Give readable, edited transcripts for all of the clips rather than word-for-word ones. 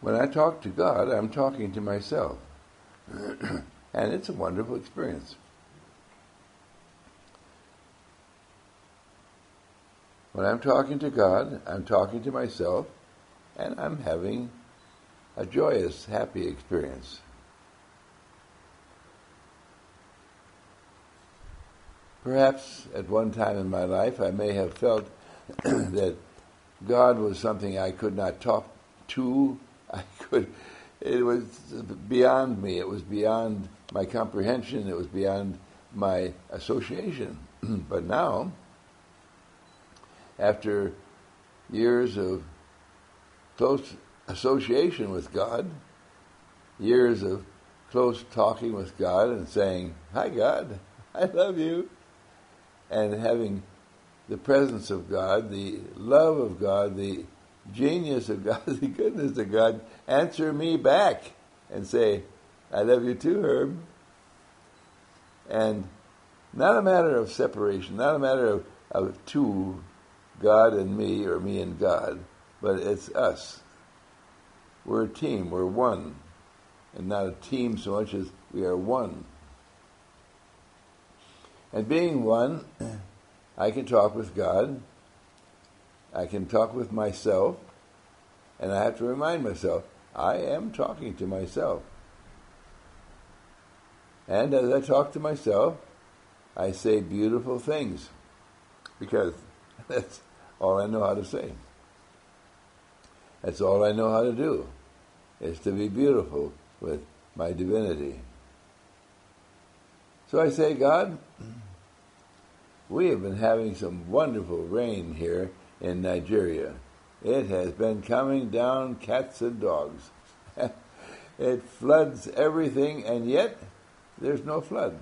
When I talk to God, I'm talking to myself. And it's a wonderful experience. When I'm talking to God, I'm talking to myself, and I'm having a joyous, happy experience. Perhaps at one time in my life I may have felt that God was something I could not talk to. It was beyond me. It was beyond my comprehension. It was beyond my association. But now, after years of close association with God, years of close talking with God and saying, "Hi God, I love you," and having the presence of God, the love of God, the genius of God, the goodness of God, answer me back and say, "I love you too, Herb." And not a matter of separation, not a matter of two, God and me, or me and God, but it's us. We're a team, we're one, and not a team so much as we are one. And being one, I can talk with God, I can talk with myself, and I have to remind myself, I am talking to myself. And as I talk to myself, I say beautiful things, because that's all I know how to say. That's all I know how to do, is to be beautiful with my divinity. So I say, God, we have been having some wonderful rain here in Nigeria. It has been coming down cats and dogs. It floods everything, and yet there's no flood.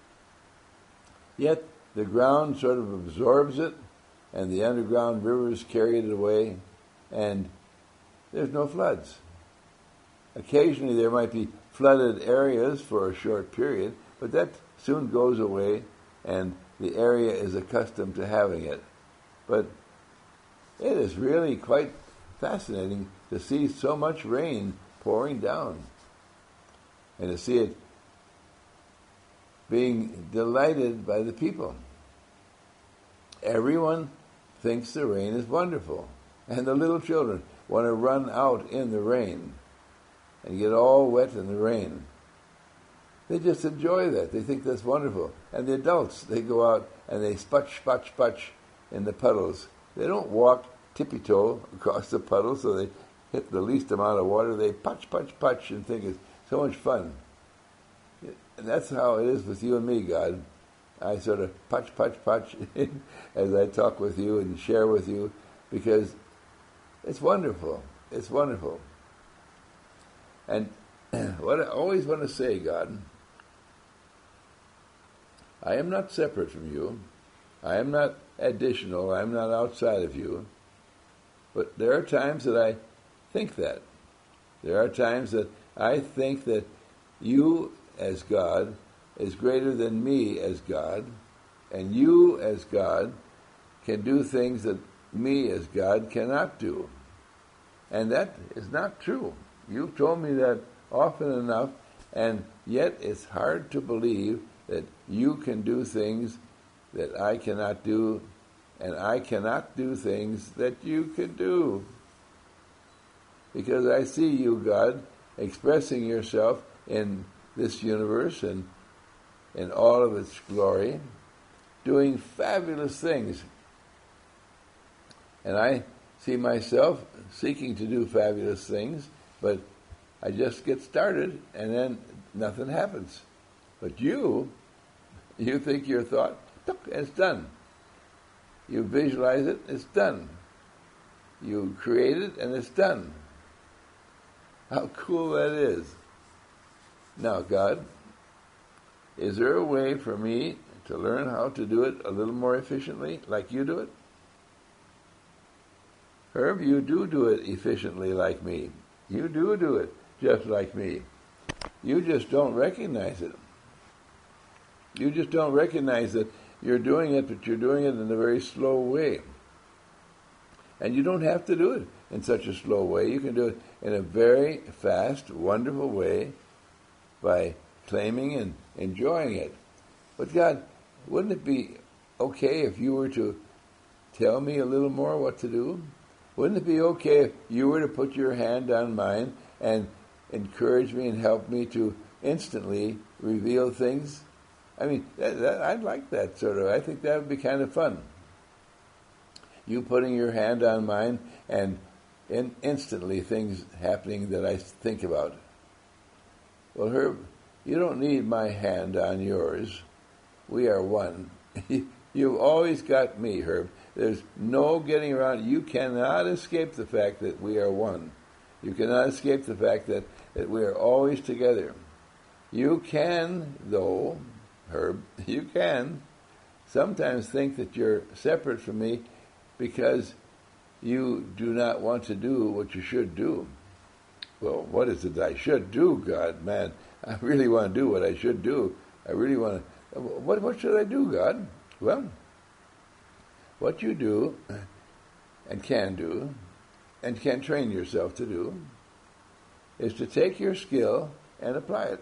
Yet the ground sort of absorbs it, and the underground rivers carry it away, and there's no floods. Occasionally there might be flooded areas for a short period, but that soon goes away, and the area is accustomed to having it. But it is really quite fascinating to see so much rain pouring down, and to see it being delighted by the people. Everyone thinks the rain is wonderful, and the little children want to run out in the rain and get all wet in the rain. They just enjoy that. They think that's wonderful. And the adults, they go out and they sputch in the puddles. They don't walk tippy-toe across the puddles so they hit the least amount of water. They putch and think it's so much fun. And that's how it is with you and me, God. I sort of putch as I talk with you and share with you, because it's wonderful. It's wonderful. And what I always want to say, God, I am not separate from you. I am not additional. I am not outside of you. But there are times that I think that. There are times that I think that you as God is greater than me as God, and you as God can do things that me as God cannot do. And that is not true. You've told me that often enough, and yet it's hard to believe that you can do things that I cannot do, and I cannot do things that you can do. Because I see you, God, expressing yourself in this universe and in all of its glory, doing fabulous things. And I see myself seeking to do fabulous things, but I just get started and then nothing happens. But you think your thought, and it's done. You visualize it, it's done. You create it, and it's done. How cool that is. Now, God, is there a way for me to learn how to do it a little more efficiently, like you do it? Herb, you do it efficiently like me. You do it just like me. You just don't recognize it. You just don't recognize that you're doing it, but you're doing it in a very slow way. And you don't have to do it in such a slow way. You can do it in a very fast, wonderful way by claiming and enjoying it. But God, wouldn't it be okay if you were to tell me a little more what to do? Wouldn't it be okay if you were to put your hand on mine and encourage me and help me to instantly reveal things? I mean, I'd like that sort of. I think that would be kind of fun. You putting your hand on mine and instantly things happening that I think about. Well, Herb, you don't need my hand on yours. We are one. You've always got me, Herb. There's no getting around. You cannot escape the fact that we are one. You cannot escape the fact that we are always together. You can, though, Herb, you can sometimes think that you're separate from me because you do not want to do what you should do. Well, what is it I should do, God? Man, I really want to do what I should do. I really want to. What should I do, God? Well, what you do and can train yourself to do is to take your skill and apply it.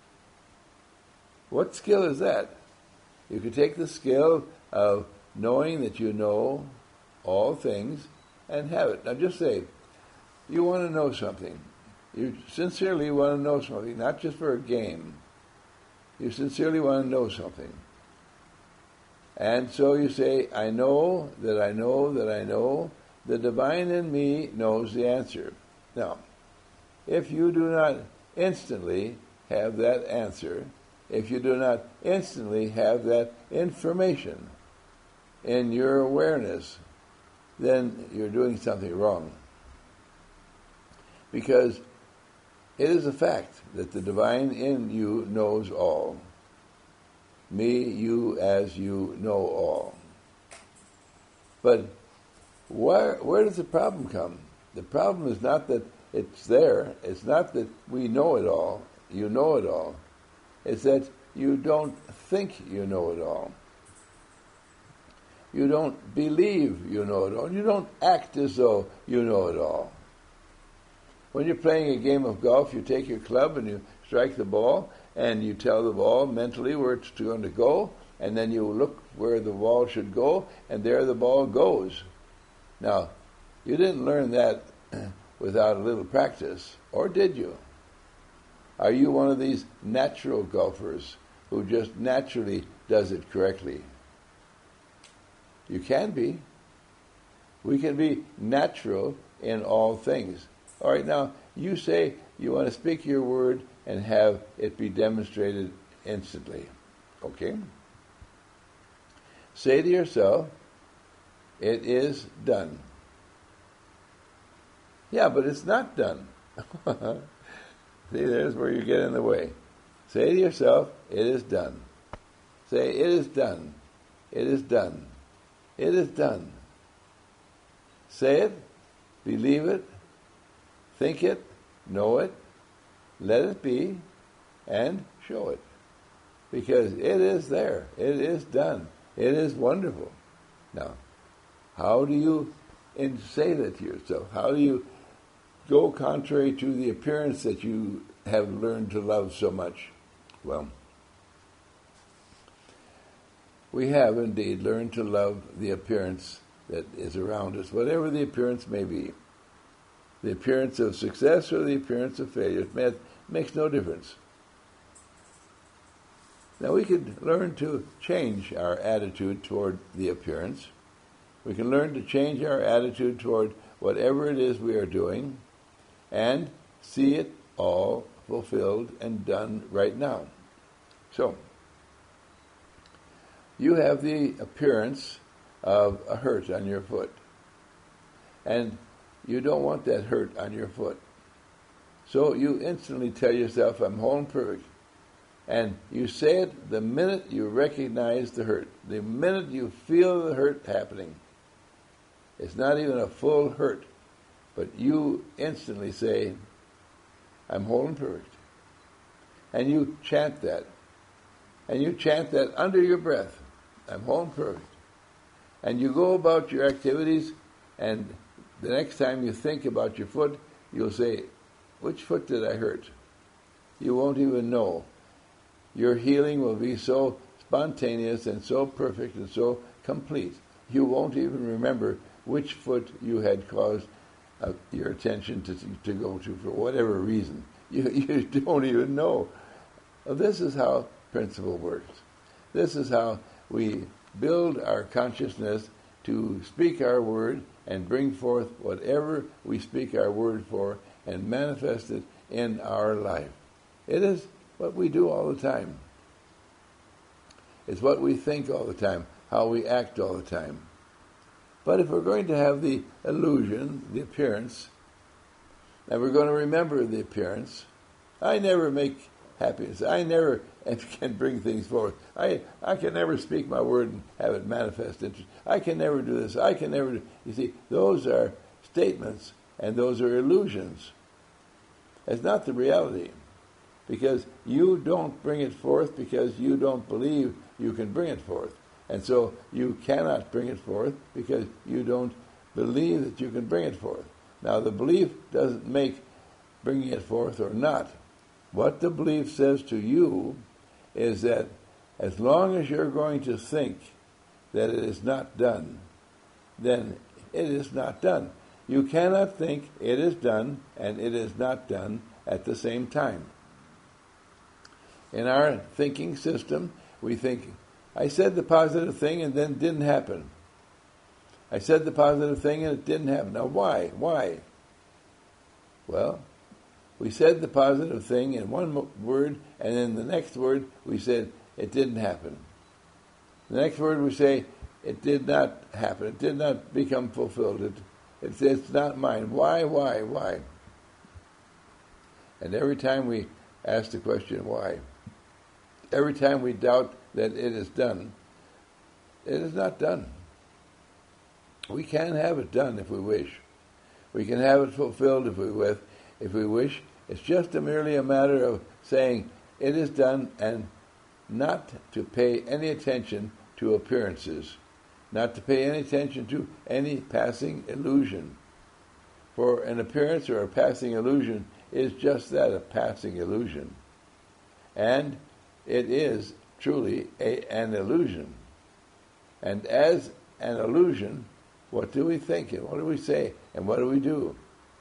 What skill is that? You can take the skill of knowing that you know all things and have it. Now just say, you want to know something. You sincerely want to know something, not just for a game. You sincerely want to know something. And so you say, I know that I know that I know. The divine in me knows the answer. Now, if you do not instantly have that answer, if you do not instantly have that information in your awareness, then you're doing something wrong. Because it is a fact that the divine in you knows all. Me, you, as you know all. But where does the problem come? The problem is not that it's there. It's not that we know it all. You know it all. It's that you don't think you know it all. You don't believe you know it all. You don't act as though you know it all. When you're playing a game of golf, you take your club and you strike the ball, and you tell the ball mentally where it's going to go, and then you look where the ball should go, and there the ball goes. Now, you didn't learn that without a little practice, or did you? Are you one of these natural golfers who just naturally does it correctly? You can be. We can be natural in all things. All right, now, you say you want to speak your word and have it be demonstrated instantly. Okay? Say to yourself, it is done. Yeah, but it's not done. See, there's where you get in the way. Say to yourself, it is done. Say, it is done. It is done. It is done. Say it, believe it, think it, know it, let it be, and show it. Because it is there. It is done. It is wonderful. Now, how do you say that to yourself? How do you go contrary to the appearance that you have learned to love so much? Well, we have indeed learned to love the appearance that is around us, whatever the appearance may be. The appearance of success or the appearance of failure. It makes no difference. Now we could learn to change our attitude toward the appearance. We can learn to change our attitude toward whatever it is we are doing and see it all fulfilled and done right now. So, you have the appearance of a hurt on your foot. And you don't want that hurt on your foot. So you instantly tell yourself, I'm whole and perfect. And you say it the minute you recognize the hurt, the minute you feel the hurt happening. It's not even a full hurt, but you instantly say, I'm whole and perfect. And you chant that. And you chant that under your breath. I'm whole and perfect. And you go about your activities And the next time you think about your foot, you'll say, which foot did I hurt? You won't even know. Your healing will be so spontaneous and so perfect and so complete. You won't even remember which foot you had caused your attention to go to for whatever reason. You don't even know. This is how principle works. This is how we build our consciousness to speak our word and bring forth whatever we speak our word for and manifest it in our life. It is what we do all the time. It's what we think all the time, how we act all the time. But if we're going to have the illusion, the appearance, and we're going to remember the appearance, I never make happiness. I never can bring things forth. I can never speak my word and have it manifest interest. I can never do this. I can never do... You see, those are statements and those are illusions. It's not the reality. Because you don't bring it forth because you don't believe you can bring it forth. And so you cannot bring it forth because you don't believe that you can bring it forth. Now the belief doesn't make bringing it forth or not. What the belief says to you is that as long as you're going to think that it is not done, then it is not done. You cannot think it is done and it is not done at the same time. In our thinking system, we think, I said the positive thing and then it didn't happen. I said the positive thing and it didn't happen. Now why? Why? Well, we said the positive thing in one word, and in the next word we said it didn't happen. The next word we say it did not happen. It did not become fulfilled. It's not mine. Why? And every time we ask the question why, every time we doubt that it is done, it is not done. We can have it done if we wish. We can have it fulfilled if we wish. It's just merely a matter of saying it is done and not to pay any attention to appearances, not to pay any attention to any passing illusion. For an appearance or a passing illusion is just that, a passing illusion. And it is truly an illusion. And as an illusion, what do we think and what do we say and what do we do?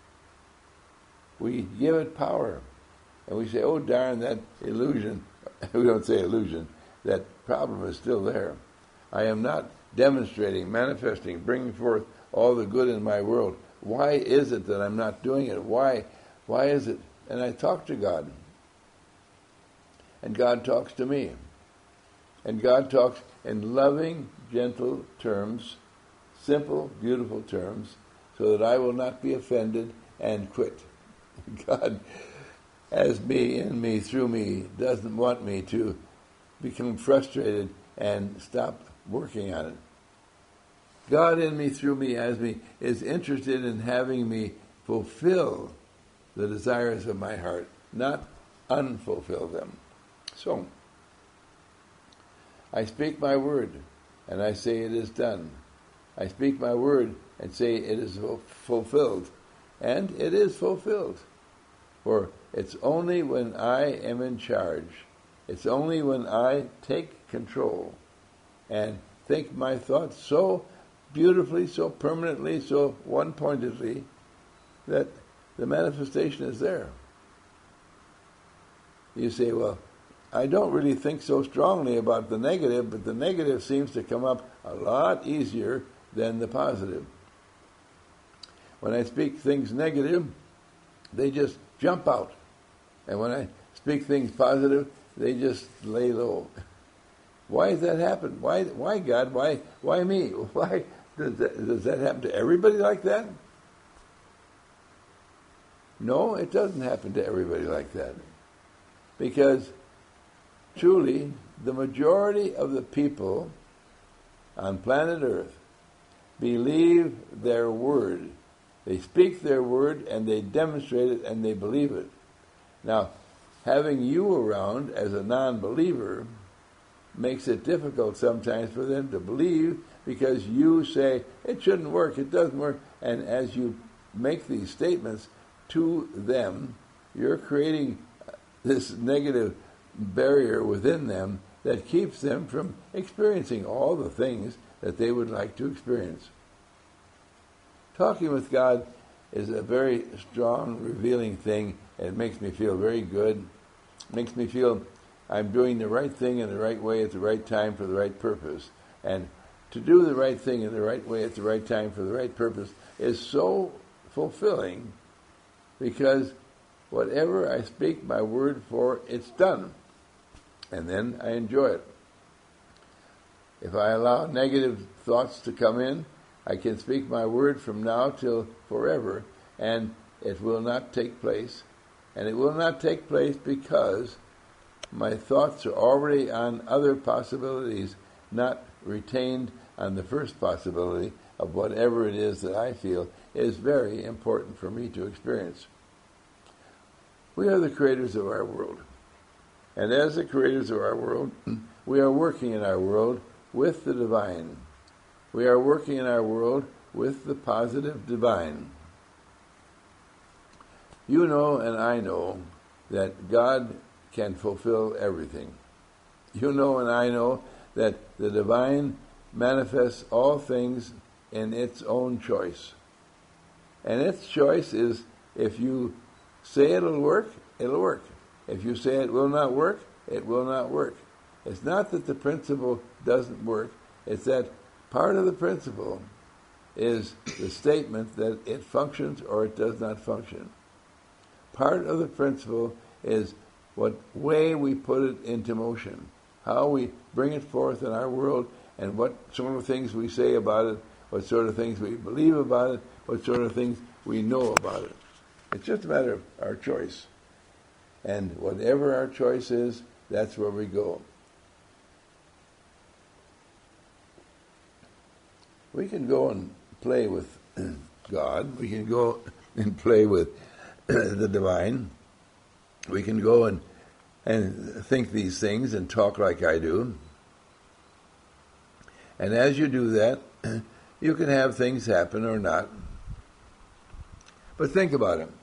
We give it power. And we say, oh darn, that illusion, we don't say illusion, that problem is still there. I am not demonstrating, manifesting, bringing forth all the good in my world. Why is it that I'm not doing it? Why is it? And I talk to God. And God talks to me. And God talks in loving, gentle terms, simple, beautiful terms, so that I will not be offended and quit. God, as me, in me, through me, doesn't want me to become frustrated and stop working on it. God in me, through me, as me, is interested in having me fulfill the desires of my heart, not unfulfill them. So, I speak my word, and I say it is done. I speak my word and say it is fulfilled. And it is fulfilled. For it's only when I am in charge, it's only when I take control and think my thoughts so beautifully, so permanently, so one-pointedly, that the manifestation is there. You say, well, I don't really think so strongly about the negative, but the negative seems to come up a lot easier than the positive. When I speak things negative, they just jump out. And when I speak things positive, they just lay low. Why does that happen? Why God? Why me? Why does that happen to everybody like that? No, it doesn't happen to everybody like that. Because truly, the majority of the people on planet Earth believe their word. They speak their word and they demonstrate it and they believe it. Now, having you around as a non-believer makes it difficult sometimes for them to believe because you say, it shouldn't work, it doesn't work. And as you make these statements to them, you're creating this negative barrier within them that keeps them from experiencing all the things that they would like to experience. Talking with God is a very strong, revealing thing. It makes me feel very good. It makes me feel I'm doing the right thing in the right way at the right time for the right purpose. And to do the right thing in the right way at the right time for the right purpose is so fulfilling, because whatever I speak my word for, it's done. And then I enjoy it. If I allow negative thoughts to come in, I can speak my word from now till forever, and it will not take place. And it will not take place because my thoughts are already on other possibilities, not retained on the first possibility of whatever it is that I feel is very important for me to experience. We are the creators of our world. And as the creators of our world, we are working in our world with the divine. We are working in our world with the positive divine. You know and I know that God can fulfill everything. You know and I know that the divine manifests all things in its own choice. And its choice is, if you say it'll work, it'll work. If you say it will not work, it will not work. It's not that the principle doesn't work, it's that part of the principle is the statement that it functions or it does not function. Part of the principle is what way we put it into motion, how we bring it forth in our world, and what sort of things we say about it, what sort of things we believe about it, what sort of things we know about it. It's just a matter of our choice. And whatever our choice is, that's where we go. We can go and play with God. We can go and play with the divine. We can go and think these things and talk like I do. And as you do that, you can have things happen or not. But think about it.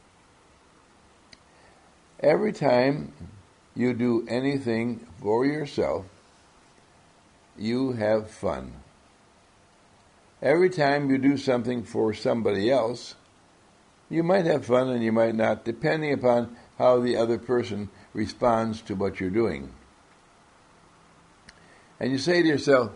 Every time you do anything for yourself, you have fun. Every time you do something for somebody else, you might have fun and you might not, depending upon how the other person responds to what you're doing. And you say to yourself,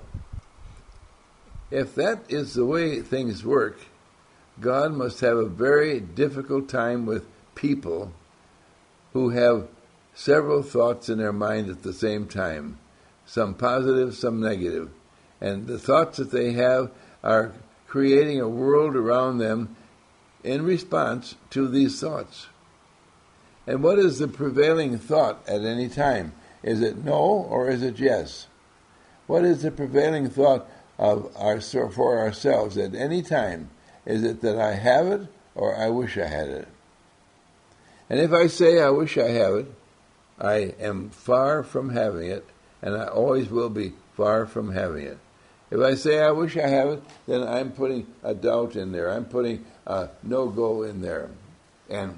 if that is the way things work, God must have a very difficult time with people who have several thoughts in their mind at the same time, some positive, some negative. And the thoughts that they have are creating a world around them in response to these thoughts. And what is the prevailing thought at any time? Is it no or is it yes? What is the prevailing thought for ourselves at any time? Is it that I have it or I wish I had it? And if I say I wish I have it, I am far from having it, and I always will be far from having it. If I say I wish I have it, then I'm putting a doubt in there. I'm putting a no-go in there. And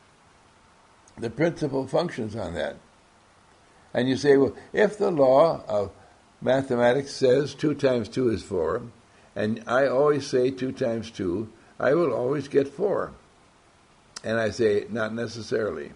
the principle functions on that. And you say, well, if the law of mathematics says 2 times 2 is 4, and I always say 2 times 2, I will always get 4. And I say, not necessarily.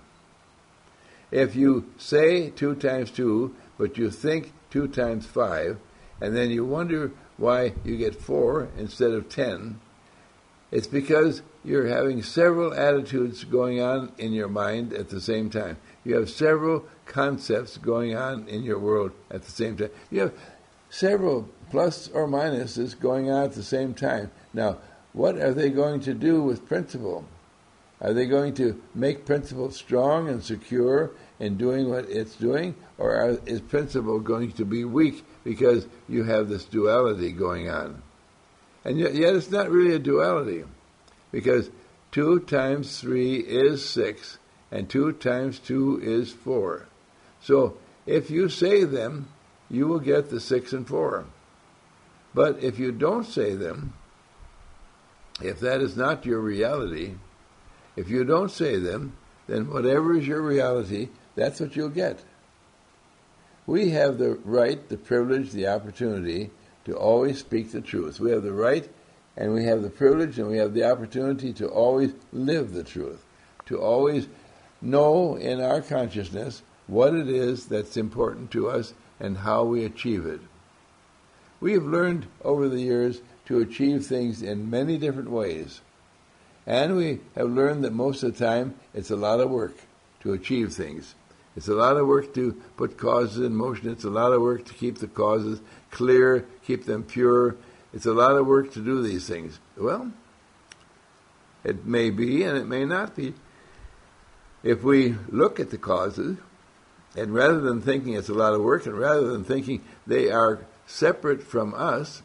If you say 2 times 2, but you think 2 times 5, and then you wonder why you get 4 instead of 10, it's because you're having several attitudes going on in your mind at the same time. You have several concepts going on in your world at the same time. You have several plus or minuses going on at the same time. Now, what are they going to do with principle? Are they going to make principle strong and secure in doing what it's doing? Or is principle going to be weak because you have this duality going on? And yet it's not really a duality, because 2 times 3 is 6, and 2 times 2 is 4. So if you say them, you will get the 6 and 4. But if you don't say them, if that is not your reality, if you don't say them, then whatever is your reality, that's what you'll get. We have the right, the privilege, the opportunity to always speak the truth. We have the right, and we have the privilege, and we have the opportunity to always live the truth, to always know in our consciousness what it is that's important to us and how we achieve it. We have learned over the years to achieve things in many different ways. And we have learned that most of the time it's a lot of work to achieve things. It's a lot of work to put causes in motion. It's a lot of work to keep the causes clear, keep them pure. It's a lot of work to do these things. Well, it may be and it may not be. If we look at the causes, and rather than thinking it's a lot of work, and rather than thinking they are separate from us,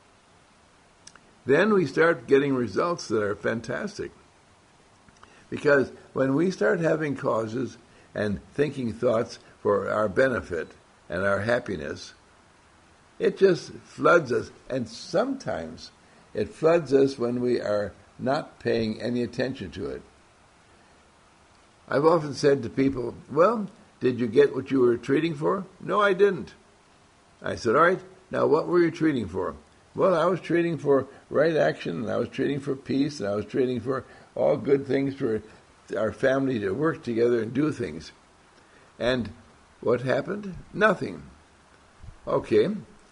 then we start getting results that are fantastic. Because when we start having causes and thinking thoughts for our benefit and our happiness, it just floods us. And sometimes it floods us when we are not paying any attention to it. I've often said to people, well, did you get what you were treating for? No, I didn't. I said, all right, now what were you treating for? Well, I was treating for right action, and I was treating for peace, and I was treating for all good things for our family to work together and do things. And what happened? Nothing. Okay.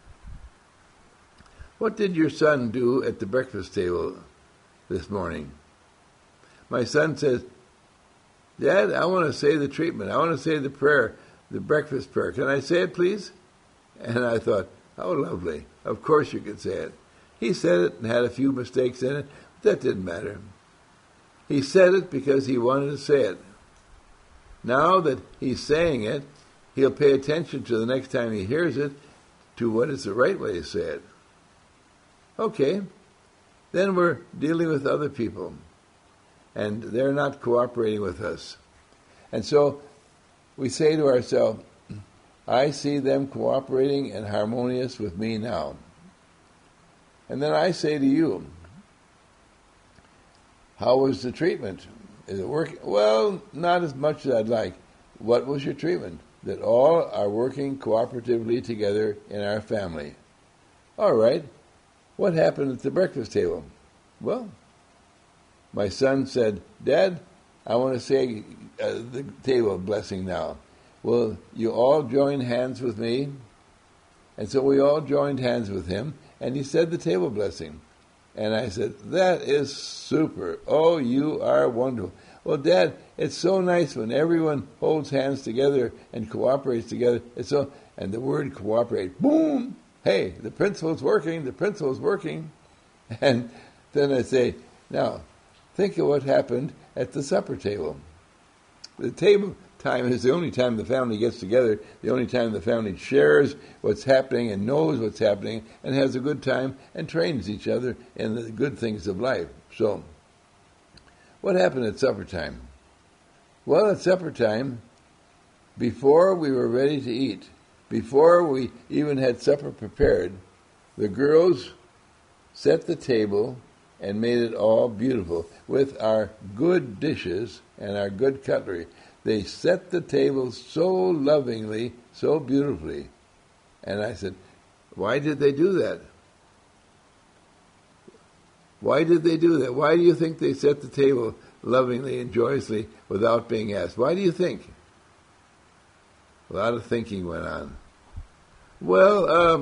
What did your son do at the breakfast table this morning? My son says, Dad, I want to say the treatment. I want to say the prayer, the breakfast prayer. Can I say it, please? And I thought, how lovely. Of course you could say it. He said it and had a few mistakes in it, but that didn't matter. He said it because he wanted to say it. Now that he's saying it, he'll pay attention to the next time he hears it to what is the right way to say it. Okay, then we're dealing with other people, and they're not cooperating with us. And so we say to ourselves, I see them cooperating and harmonious with me now. And then I say to you, how was the treatment? Is it working? Well, not as much as I'd like. What was your treatment? That all are working cooperatively together in our family. All right. What happened at the breakfast table? Well, my son said, Dad, I want to say the table blessing now. Will you all join hands with me? And so we all joined hands with him, and he said the table blessing. And I said, that is super. Oh, you are wonderful. Well, Dad, it's so nice when everyone holds hands together and cooperates together. And the word cooperate, boom! Hey, the principle's working, the principle's working. And then I say, now, think of what happened at the supper table. The table time is the only time the family gets together, the only time the family shares what's happening and knows what's happening and has a good time and trains each other in the good things of life. So, what happened at supper time? Well, at supper time, before we were ready to eat, before we even had supper prepared, the girls set the table and made it all beautiful with our good dishes and our good cutlery. They set the table so lovingly, so beautifully. And I said, why did they do that? Why did they do that? Why do you think they set the table lovingly and joyously without being asked? Why do you think? A lot of thinking went on. Well,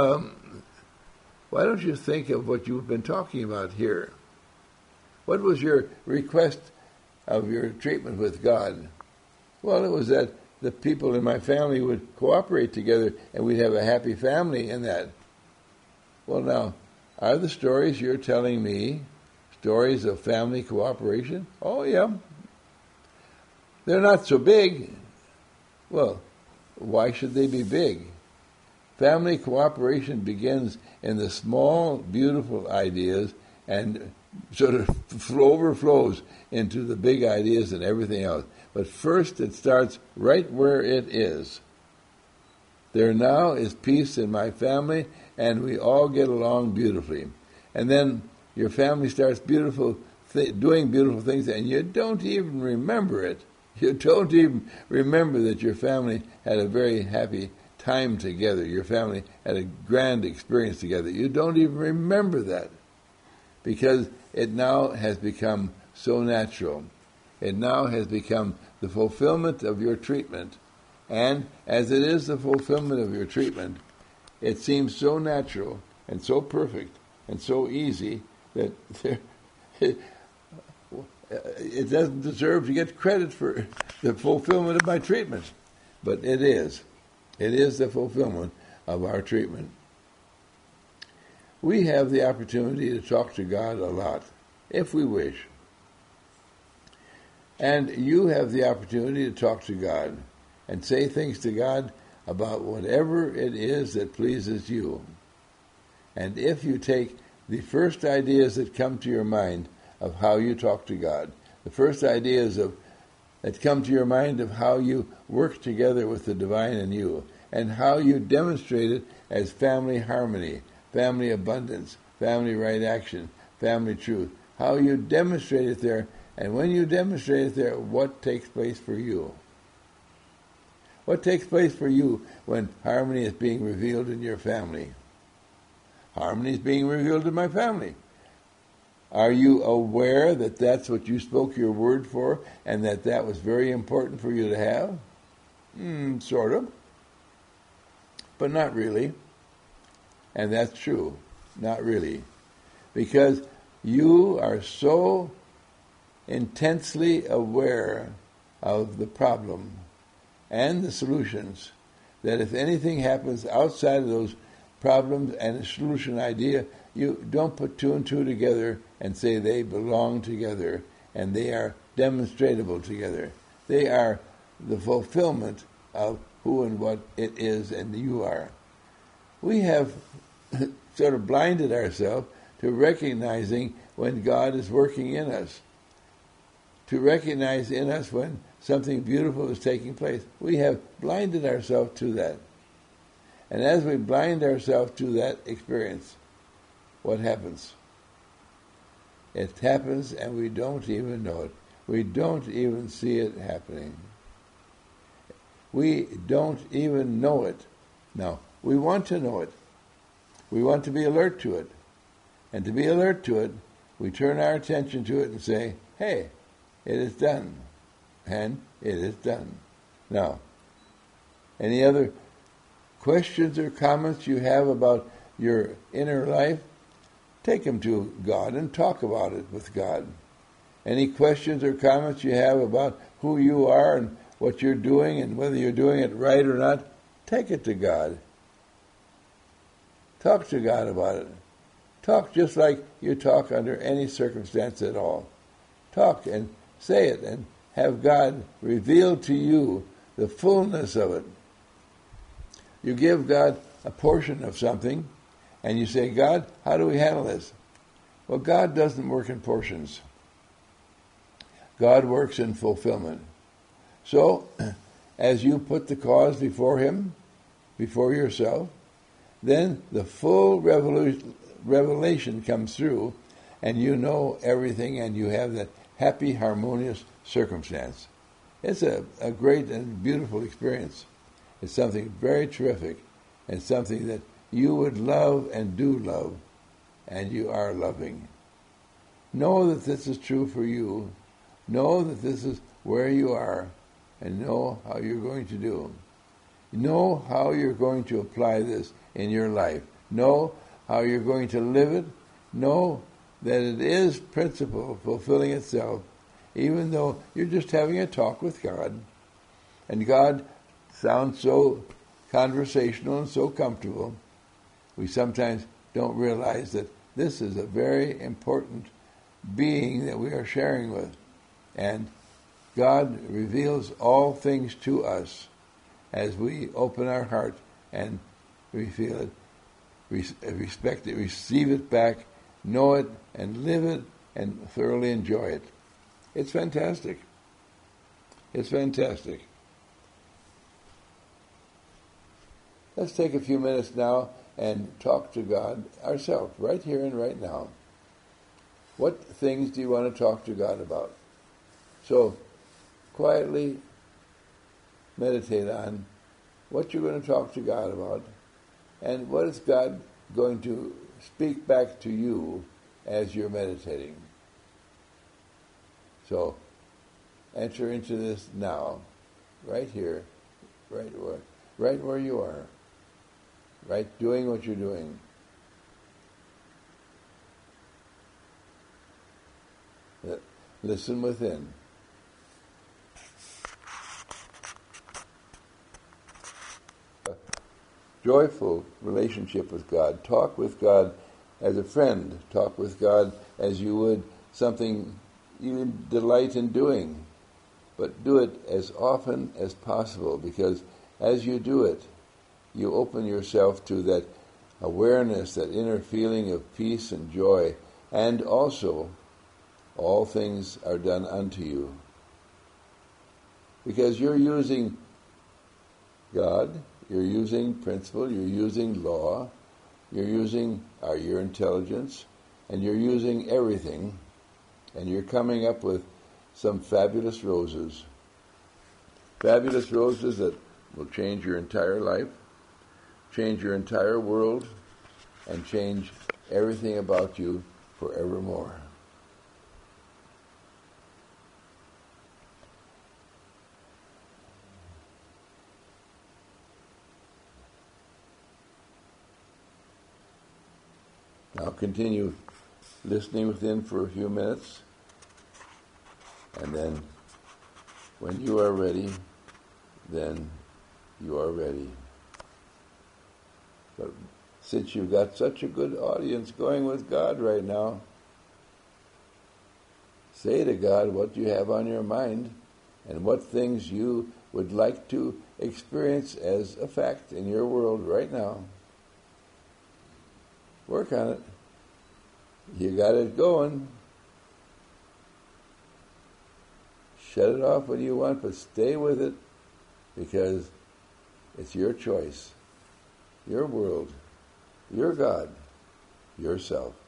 why don't you think of what you've been talking about here? What was your request of your treatment with God? Well, it was that the people in my family would cooperate together and we'd have a happy family in that. Well, now, are the stories you're telling me stories of family cooperation? Oh, yeah. They're not so big. Well, why should they be big? Family cooperation begins in the small, beautiful ideas and sort of overflows into the big ideas and everything else. But first it starts right where it is. There now is peace in my family, and we all get along beautifully. And then your family starts doing beautiful things, and you don't even remember it. You don't even remember that your family had a very happy time together. Your family had a grand experience together. You don't even remember that because it now has become so natural. It now has become the fulfillment of your treatment. And as it is the fulfillment of your treatment, it seems so natural and so perfect and so easy that it doesn't deserve to get credit for the fulfillment of my treatment. But it is. It is the fulfillment of our treatment. We have the opportunity to talk to God a lot, if we wish. And you have the opportunity to talk to God and say things to God about whatever it is that pleases you. And if you take the first ideas that come to your mind of how you talk to God, the first ideas that come to your mind of how you work together with the divine in you, and how you demonstrate it as family harmony, family abundance, family right action, family truth, how you demonstrate it there, and when you demonstrate it there, what takes place for you? What takes place for you when harmony is being revealed in your family? Harmony is being revealed in my family. Are you aware that that's what you spoke your word for and that was very important for you to have? Sort of. But not really. And that's true. Not really. Because you are so intensely aware of the problem and the solutions that if anything happens outside of those problems and a solution idea, you don't put two and two together and say they belong together and they are demonstratable together. They are the fulfillment of who and what it is and you are. We have sort of blinded ourselves to recognizing when God is working in us, to recognize in us when something beautiful is taking place. We have blinded ourselves to that. And as we blind ourselves to that experience, what happens? It happens and we don't even know it. We don't even see it happening. We don't even know it. Now, we want to know it. We want to be alert to it. And to be alert to it, we turn our attention to it and say, hey, it is done. And it is done. Now, any other questions or comments you have about your inner life? Take them to God and talk about it with God. Any questions or comments you have about who you are and what you're doing and whether you're doing it right or not, take it to God. Talk to God about it. Talk just like you talk under any circumstance at all. Talk and say it and have God reveal to you the fullness of it. You give God a portion of something and you say, God, how do we handle this? Well, God doesn't work in portions. God works in fulfillment. So, as you put the cause before Him, before yourself, then the full revelation comes through and you know everything and you have that happy, harmonious circumstance. It's a great and beautiful experience. It's something very terrific and something that you would love and do love, and you are loving. Know that this is true for you. Know that this is where you are, and know how you're going to do. Know how you're going to apply this in your life. Know how you're going to live it. Know that it is principle fulfilling itself, even though you're just having a talk with God. And God sounds so conversational and so comfortable. We sometimes don't realize that this is a very important being that we are sharing with. And God reveals all things to us as we open our heart and we feel it, respect it, receive it back, know it, and live it, and thoroughly enjoy it. It's fantastic. It's fantastic. Let's take a few minutes now and talk to God ourselves, right here and right now. What things do you want to talk to God about? So, quietly meditate on what you're going to talk to God about, and what is God going to speak back to you as you're meditating. So, enter into this now, right here, right where you are, right doing what you're doing. Listen within. A joyful relationship with God. Talk with God as a friend. Talk with God as you would something you delight in doing. But do it as often as possible, because as you do it, you open yourself to that awareness, that inner feeling of peace and joy, and also all things are done unto you. Because you're using God, you're using principle, you're using law, you're using your intelligence, and you're using everything, and you're coming up with some fabulous roses. Fabulous roses that will change your entire life, change your entire world, and change everything about you forevermore. Now continue listening within for a few minutes, and then when you are ready, then you are ready. But since you've got such a good audience going with God right now, say to God what you have on your mind and what things you would like to experience as a fact in your world right now. Work on it. You got it going. Shut it off when you want, but stay with it, because it's your choice, your world, your God, yourself.